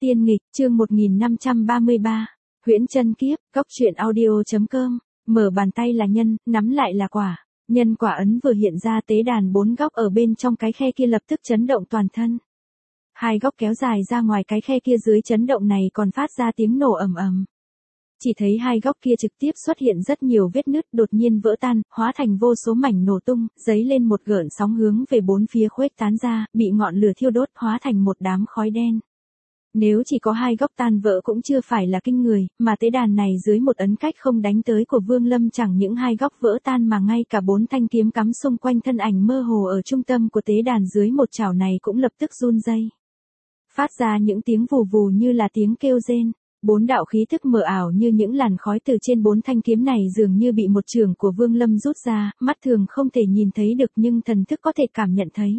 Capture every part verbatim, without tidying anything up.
Tiên nghịch, chương một nghìn năm trăm ba mươi ba. Huyễn chân kiếp, góc truyện audio.com. Mở bàn tay là nhân, nắm lại là quả. Nhân quả ấn vừa hiện ra, tế đàn bốn góc ở bên trong cái khe kia lập tức chấn động toàn thân. Hai góc kéo dài ra ngoài cái khe kia, dưới chấn động này còn phát ra tiếng nổ ầm ầm. Chỉ thấy hai góc kia trực tiếp xuất hiện rất nhiều vết nứt, đột nhiên vỡ tan, hóa thành vô số mảnh nổ tung, giấy lên một gợn sóng hướng về bốn phía khuếch tán ra, bị ngọn lửa thiêu đốt, hóa thành một đám khói đen. Nếu chỉ có hai góc tan vỡ cũng chưa phải là kinh người, mà tế đàn này dưới một ấn cách không đánh tới của Vương Lâm, chẳng những hai góc vỡ tan mà ngay cả bốn thanh kiếm cắm xung quanh thân ảnh mơ hồ ở trung tâm của tế đàn dưới một chảo này cũng lập tức run rẩy, phát ra những tiếng vù vù như là tiếng kêu rên. Bốn đạo khí thức mờ ảo như những làn khói từ trên bốn thanh kiếm này dường như bị một chưởng của Vương Lâm rút ra, mắt thường không thể nhìn thấy được nhưng thần thức có thể cảm nhận thấy.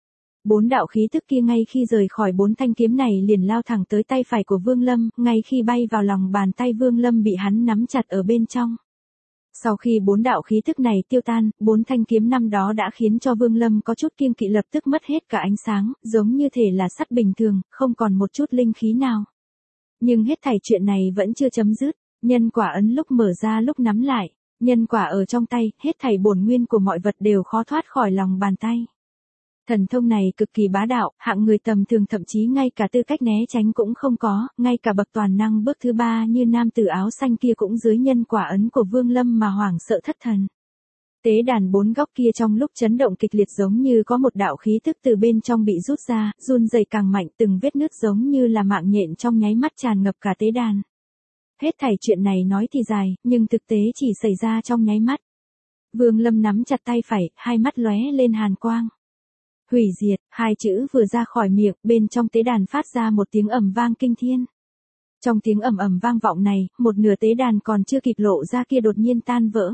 Bốn đạo khí thức kia ngay khi rời khỏi bốn thanh kiếm này liền lao thẳng tới tay phải của Vương Lâm, ngay khi bay vào lòng bàn tay Vương Lâm bị hắn nắm chặt ở bên trong. Sau khi bốn đạo khí thức này tiêu tan, bốn thanh kiếm năm đó đã khiến cho Vương Lâm có chút kiêng kỵ, lập tức mất hết cả ánh sáng, giống như thể là sắt bình thường, không còn một chút linh khí nào. Nhưng hết thảy chuyện này vẫn chưa chấm dứt, nhân quả ấn lúc mở ra lúc nắm lại, nhân quả ở trong tay, hết thảy bổn nguyên của mọi vật đều khó thoát khỏi lòng bàn tay. Thần thông này cực kỳ bá đạo, hạng người tầm thường thậm chí ngay cả tư cách né tránh cũng không có, ngay cả bậc toàn năng bước thứ ba như nam tử áo xanh kia cũng dưới nhân quả ấn của Vương Lâm mà hoảng sợ thất thần. Tế đàn bốn góc kia trong lúc chấn động kịch liệt giống như có một đạo khí tức từ bên trong bị rút ra, run rẩy càng mạnh, từng vết nứt giống như là mạng nhện trong nháy mắt tràn ngập cả tế đàn. Hết thảy chuyện này nói thì dài, nhưng thực tế chỉ xảy ra trong nháy mắt. Vương Lâm nắm chặt tay phải, hai mắt lóe lên hàn quang. Hủy diệt, hai chữ vừa ra khỏi miệng, bên trong tế đàn phát ra một tiếng ầm vang kinh thiên. Trong tiếng ầm ầm vang vọng này, một nửa tế đàn còn chưa kịp lộ ra kia đột nhiên tan vỡ.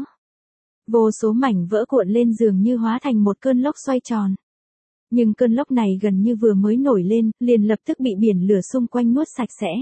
Vô số mảnh vỡ cuộn lên dường như hóa thành một cơn lốc xoay tròn. Nhưng cơn lốc này gần như vừa mới nổi lên, liền lập tức bị biển lửa xung quanh nuốt sạch sẽ.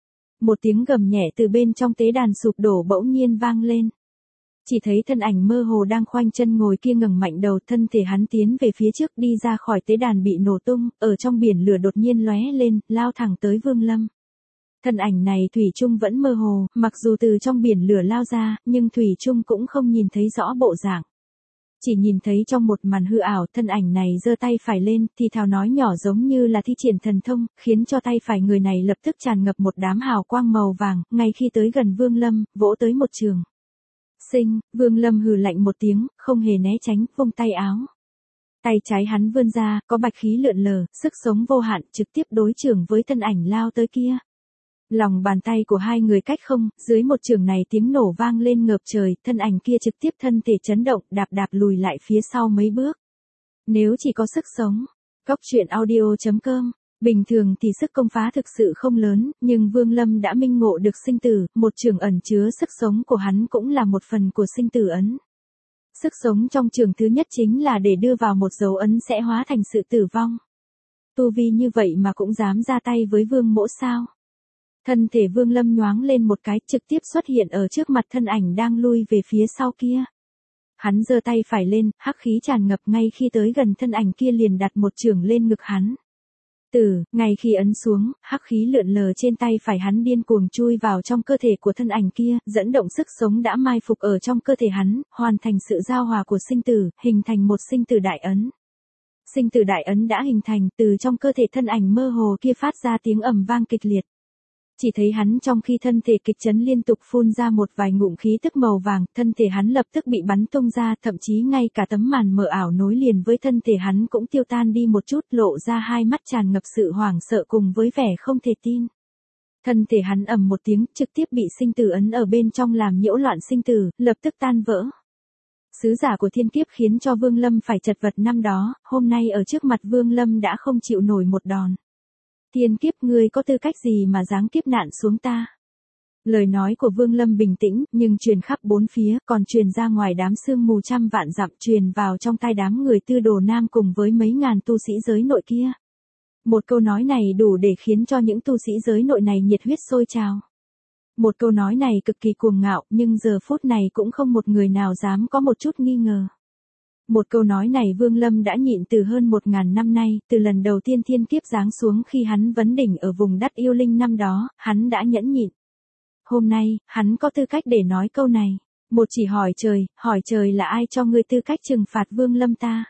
Một tiếng gầm nhẹ từ bên trong tế đàn sụp đổ bỗng nhiên vang lên. Chỉ thấy thân ảnh mơ hồ đang khoanh chân ngồi kia ngẩng mạnh đầu, thân thể hắn tiến về phía trước đi ra khỏi tế đàn bị nổ tung, ở trong biển lửa đột nhiên lóe lên, lao thẳng tới Vương Lâm. Thân ảnh này thủy chung vẫn mơ hồ, mặc dù từ trong biển lửa lao ra, nhưng thủy chung cũng không nhìn thấy rõ bộ dạng. Chỉ nhìn thấy trong một màn hư ảo, thân ảnh này giơ tay phải lên, thì thào nói nhỏ giống như là thi triển thần thông, khiến cho tay phải người này lập tức tràn ngập một đám hào quang màu vàng, ngay khi tới gần Vương Lâm, vỗ tới một trường. Sinh, Vương Lâm hừ lạnh một tiếng, không hề né tránh, vung tay áo. Tay trái hắn vươn ra, có bạch khí lượn lờ, sức sống vô hạn, trực tiếp đối chưởng với thân ảnh lao tới kia. Lòng bàn tay của hai người cách không, dưới một trường này tiếng nổ vang lên ngập trời, thân ảnh kia trực tiếp thân thể chấn động, đạp đạp lùi lại phía sau mấy bước. Nếu chỉ có sức sống, góc truyện audio.com, bình thường thì sức công phá thực sự không lớn, nhưng Vương Lâm đã minh ngộ được sinh tử, một trường ẩn chứa sức sống của hắn cũng là một phần của sinh tử ấn. Sức sống trong trường thứ nhất chính là để đưa vào một dấu ấn sẽ hóa thành sự tử vong. Tu vi như vậy mà cũng dám ra tay với Vương Mỗ sao? Thân thể Vương Lâm nhoáng lên một cái, trực tiếp xuất hiện ở trước mặt thân ảnh đang lui về phía sau kia. Hắn giơ tay phải lên, hắc khí tràn ngập, ngay khi tới gần thân ảnh kia liền đặt một chưởng lên ngực hắn. Từ, ngay khi ấn xuống, hắc khí lượn lờ trên tay phải hắn điên cuồng chui vào trong cơ thể của thân ảnh kia, dẫn động sức sống đã mai phục ở trong cơ thể hắn, hoàn thành sự giao hòa của sinh tử, hình thành một sinh tử đại ấn. Sinh tử đại ấn đã hình thành, từ trong cơ thể thân ảnh mơ hồ kia phát ra tiếng ầm vang kịch liệt. Chỉ thấy hắn trong khi thân thể kịch chấn liên tục phun ra một vài ngụm khí tức màu vàng, thân thể hắn lập tức bị bắn tung ra, thậm chí ngay cả tấm màn mờ ảo nối liền với thân thể hắn cũng tiêu tan đi một chút, lộ ra hai mắt tràn ngập sự hoảng sợ cùng với vẻ không thể tin. Thân thể hắn ầm một tiếng, trực tiếp bị sinh tử ấn ở bên trong làm nhiễu loạn sinh tử, lập tức tan vỡ. Sứ giả của thiên kiếp khiến cho Vương Lâm phải chật vật năm đó, hôm nay ở trước mặt Vương Lâm đã không chịu nổi một đòn. Thiên kiếp, ngươi có tư cách gì mà giáng kiếp nạn xuống ta? Lời nói của Vương Lâm bình tĩnh, nhưng truyền khắp bốn phía, còn truyền ra ngoài đám sương mù trăm vạn dặm, truyền vào trong tai đám người Tư Đồ Nam cùng với mấy ngàn tu sĩ giới nội kia. Một câu nói này đủ để khiến cho những tu sĩ giới nội này nhiệt huyết sôi trào. Một câu nói này cực kỳ cuồng ngạo, nhưng giờ phút này cũng không một người nào dám có một chút nghi ngờ. Một câu nói này Vương Lâm đã nhịn từ hơn một ngàn năm nay, từ lần đầu tiên thiên kiếp giáng xuống khi hắn vấn đỉnh ở vùng đất yêu linh năm đó, hắn đã nhẫn nhịn. Hôm nay, hắn có tư cách để nói câu này. Một chỉ hỏi trời, hỏi trời là ai cho ngươi tư cách trừng phạt Vương Lâm ta?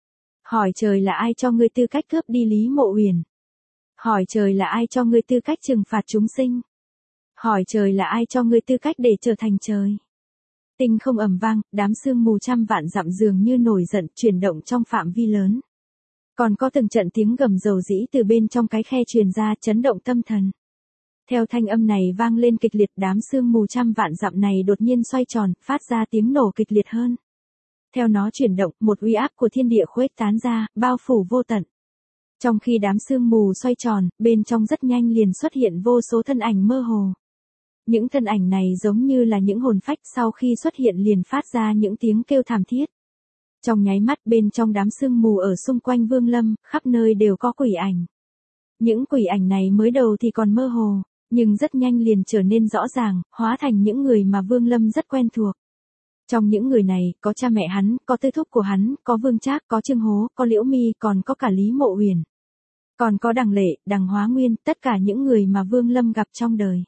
Hỏi trời là ai cho ngươi tư cách cướp đi Lý Mộ Uyển? Hỏi trời là ai cho ngươi tư cách trừng phạt chúng sinh? Hỏi trời là ai cho ngươi tư cách để trở thành trời? Tinh không ầm vang, đám sương mù trăm vạn dặm dường như nổi giận, chuyển động trong phạm vi lớn. Còn có từng trận tiếng gầm dầu dĩ từ bên trong cái khe truyền ra, chấn động tâm thần. Theo thanh âm này vang lên kịch liệt, đám sương mù trăm vạn dặm này đột nhiên xoay tròn, phát ra tiếng nổ kịch liệt hơn. Theo nó chuyển động, một uy áp của thiên địa khuếch tán ra, bao phủ vô tận. Trong khi đám sương mù xoay tròn, bên trong rất nhanh liền xuất hiện vô số thân ảnh mơ hồ. Những thân ảnh này giống như là những hồn phách, sau khi xuất hiện liền phát ra những tiếng kêu thảm thiết. Trong nháy mắt bên trong đám sương mù ở xung quanh Vương Lâm, khắp nơi đều có quỷ ảnh. Những quỷ ảnh này mới đầu thì còn mơ hồ, nhưng rất nhanh liền trở nên rõ ràng, hóa thành những người mà Vương Lâm rất quen thuộc. Trong những người này, có cha mẹ hắn, có tư thúc của hắn, có Vương Trác, có Trương Hố, có Liễu Mi, còn có cả Lý Mộ Uyển. Còn có Đằng Lệ, Đằng Hóa Nguyên, tất cả những người mà Vương Lâm gặp trong đời.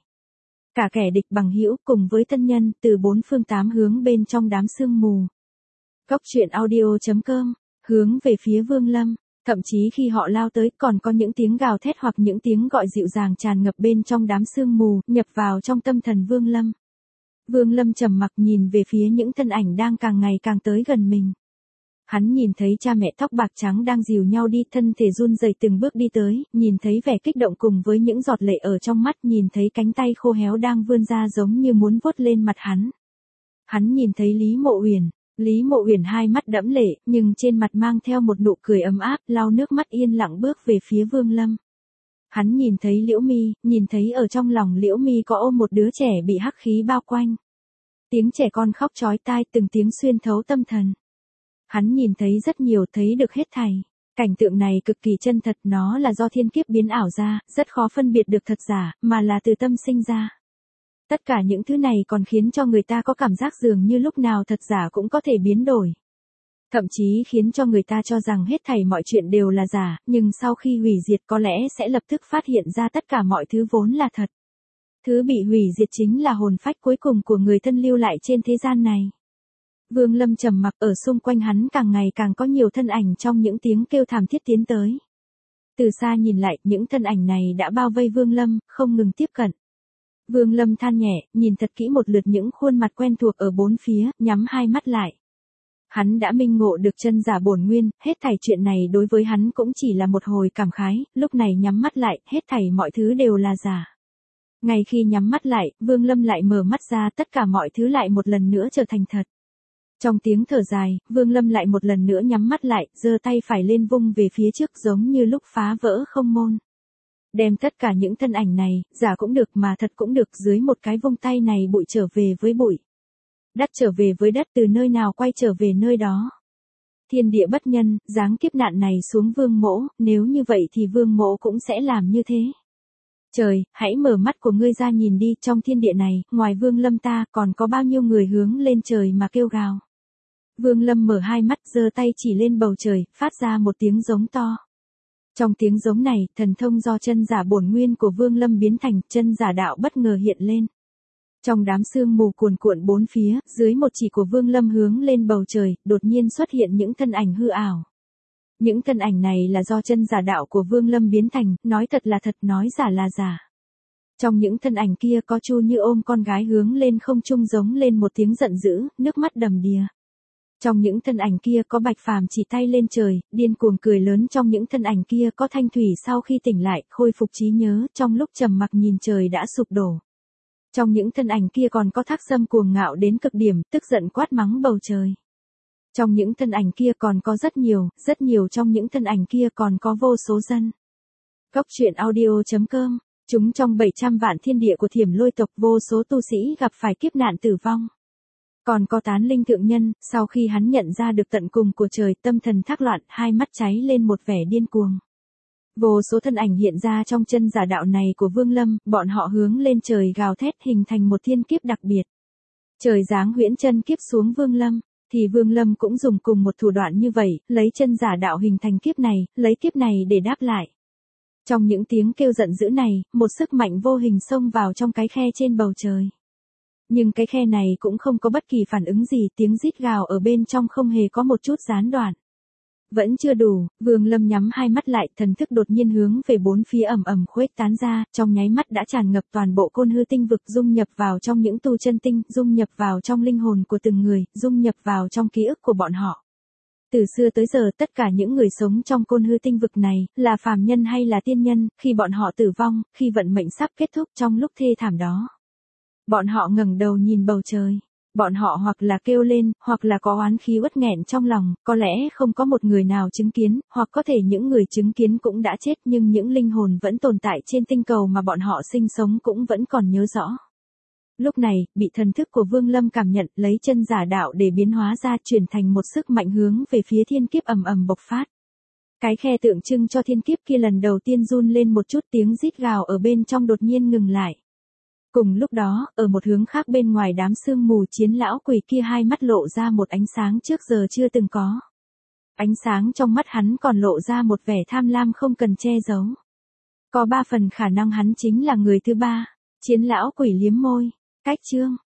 Cả kẻ địch bằng hữu cùng với thân nhân, từ bốn phương tám hướng bên trong đám sương mù. Cốc truyện audio chấm com, hướng về phía Vương Lâm. Thậm chí khi họ lao tới còn có những tiếng gào thét hoặc những tiếng gọi dịu dàng tràn ngập bên trong đám sương mù, nhập vào trong tâm thần Vương Lâm. Vương Lâm trầm mặc nhìn về phía những thân ảnh đang càng ngày càng tới gần mình. Hắn nhìn thấy cha mẹ tóc bạc trắng đang dìu nhau đi, thân thể run rẩy từng bước đi tới, nhìn thấy vẻ kích động cùng với những giọt lệ ở trong mắt, nhìn thấy cánh tay khô héo đang vươn ra giống như muốn vuốt lên mặt hắn. Hắn nhìn thấy Lý Mộ Uyển. Lý Mộ Uyển hai mắt đẫm lệ, nhưng trên mặt mang theo một nụ cười ấm áp, lau nước mắt yên lặng bước về phía Vương Lâm. Hắn nhìn thấy Liễu Mi, nhìn thấy ở trong lòng Liễu Mi có ôm một đứa trẻ bị hắc khí bao quanh. Tiếng trẻ con khóc chói tai, từng tiếng xuyên thấu tâm thần. Hắn nhìn thấy rất nhiều, thấy được hết thảy. Cảnh tượng này cực kỳ chân thật, nó là do thiên kiếp biến ảo ra, rất khó phân biệt được thật giả, mà là từ tâm sinh ra. Tất cả những thứ này còn khiến cho người ta có cảm giác dường như lúc nào thật giả cũng có thể biến đổi. Thậm chí khiến cho người ta cho rằng hết thảy mọi chuyện đều là giả, nhưng sau khi hủy diệt có lẽ sẽ lập tức phát hiện ra tất cả mọi thứ vốn là thật. Thứ bị hủy diệt chính là hồn phách cuối cùng của người thân lưu lại trên thế gian này. Vương Lâm trầm mặc, ở xung quanh hắn càng ngày càng có nhiều thân ảnh trong những tiếng kêu thảm thiết tiến tới. Từ xa nhìn lại, những thân ảnh này đã bao vây Vương Lâm, không ngừng tiếp cận. Vương Lâm than nhẹ, nhìn thật kỹ một lượt những khuôn mặt quen thuộc ở bốn phía, nhắm hai mắt lại. Hắn đã minh ngộ được chân giả bổn nguyên, hết thảy chuyện này đối với hắn cũng chỉ là một hồi cảm khái, lúc này nhắm mắt lại, hết thảy mọi thứ đều là giả. Ngay khi nhắm mắt lại, Vương Lâm lại mở mắt ra, tất cả mọi thứ lại một lần nữa trở thành thật. Trong tiếng thở dài, Vương Lâm lại một lần nữa nhắm mắt lại, giơ tay phải lên vung về phía trước giống như lúc phá vỡ không môn. Đem tất cả những thân ảnh này, giả cũng được mà thật cũng được, dưới một cái vung tay này bụi trở về với bụi. Đất trở về với đất, từ nơi nào quay trở về nơi đó. Thiên địa bất nhân, giáng kiếp nạn này xuống Vương Mỗ, nếu như vậy thì Vương Mỗ cũng sẽ làm như thế. Trời, hãy mở mắt của ngươi ra nhìn đi, trong thiên địa này, ngoài Vương Lâm ta, còn có bao nhiêu người hướng lên trời mà kêu gào. Vương Lâm mở hai mắt, giơ tay chỉ lên bầu trời, phát ra một tiếng giống to. Trong tiếng giống này, thần thông do chân giả bổn nguyên của Vương Lâm biến thành, chân giả đạo bất ngờ hiện lên. Trong đám sương mù cuồn cuộn bốn phía, dưới một chỉ của Vương Lâm hướng lên bầu trời, đột nhiên xuất hiện những thân ảnh hư ảo. Những thân ảnh này là do chân giả đạo của Vương Lâm biến thành, nói thật là thật, nói giả là giả. Trong những thân ảnh kia có Chu Như ôm con gái hướng lên không trung giống lên một tiếng giận dữ, nước mắt đầm đìa. Trong những thân ảnh kia có Bạch Phàm chỉ tay lên trời, điên cuồng cười lớn. Trong những thân ảnh kia có Thanh Thủy sau khi tỉnh lại, khôi phục trí nhớ, trong lúc trầm mặc nhìn trời đã sụp đổ. Trong những thân ảnh kia còn có Thác Sâm cuồng ngạo đến cực điểm, tức giận quát mắng bầu trời. Trong những thân ảnh kia còn có rất nhiều, rất nhiều trong những thân ảnh kia còn có vô số dân. Cốc truyện audio chấm com, chúng trong bảy trăm vạn thiên địa của Thiểm Lôi tộc, vô số tu sĩ gặp phải kiếp nạn tử vong. Còn có Tán Linh thượng nhân, sau khi hắn nhận ra được tận cùng của trời, tâm thần thác loạn, hai mắt cháy lên một vẻ điên cuồng. Vô số thân ảnh hiện ra trong chân giả đạo này của Vương Lâm, bọn họ hướng lên trời gào thét hình thành một thiên kiếp đặc biệt. Trời giáng huyễn chân kiếp xuống Vương Lâm. thì Vương Lâm cũng dùng cùng một thủ đoạn như vậy, lấy chân giả đạo hình thành kiếp này, lấy kiếp này để đáp lại. Trong những tiếng kêu giận dữ này, một sức mạnh vô hình xông vào trong cái khe trên bầu trời. Nhưng cái khe này cũng không có bất kỳ phản ứng gì, tiếng rít gào ở bên trong không hề có một chút gián đoạn. Vẫn chưa đủ, Vương Lâm nhắm hai mắt lại, thần thức đột nhiên hướng về bốn phía ầm ầm khuếch tán ra, trong nháy mắt đã tràn ngập toàn bộ Côn Hư tinh vực, dung nhập vào trong những tu chân tinh, dung nhập vào trong linh hồn của từng người, dung nhập vào trong ký ức của bọn họ. Từ xưa tới giờ tất cả những người sống trong Côn Hư tinh vực này, là phàm nhân hay là tiên nhân, khi bọn họ tử vong, khi vận mệnh sắp kết thúc trong lúc thê thảm đó. Bọn họ ngẩng đầu nhìn bầu trời. Bọn họ hoặc là kêu lên, hoặc là có oán khí uất nghẹn trong lòng, có lẽ không có một người nào chứng kiến, hoặc có thể những người chứng kiến cũng đã chết, nhưng những linh hồn vẫn tồn tại trên tinh cầu mà bọn họ sinh sống cũng vẫn còn nhớ rõ. Lúc này, bị thần thức của Vương Lâm cảm nhận, lấy chân giả đạo để biến hóa ra, chuyển thành một sức mạnh hướng về phía thiên kiếp ầm ầm bộc phát. Cái khe tượng trưng cho thiên kiếp kia lần đầu tiên run lên một chút, tiếng rít gào ở bên trong đột nhiên ngừng lại. Cùng lúc đó, ở một hướng khác bên ngoài đám sương mù, Chiến lão quỷ kia hai mắt lộ ra một ánh sáng trước giờ chưa từng có. Ánh sáng trong mắt hắn còn lộ ra một vẻ tham lam không cần che giấu. Có ba phần khả năng hắn chính là người thứ ba. Chiến lão quỷ liếm môi. Cách chương.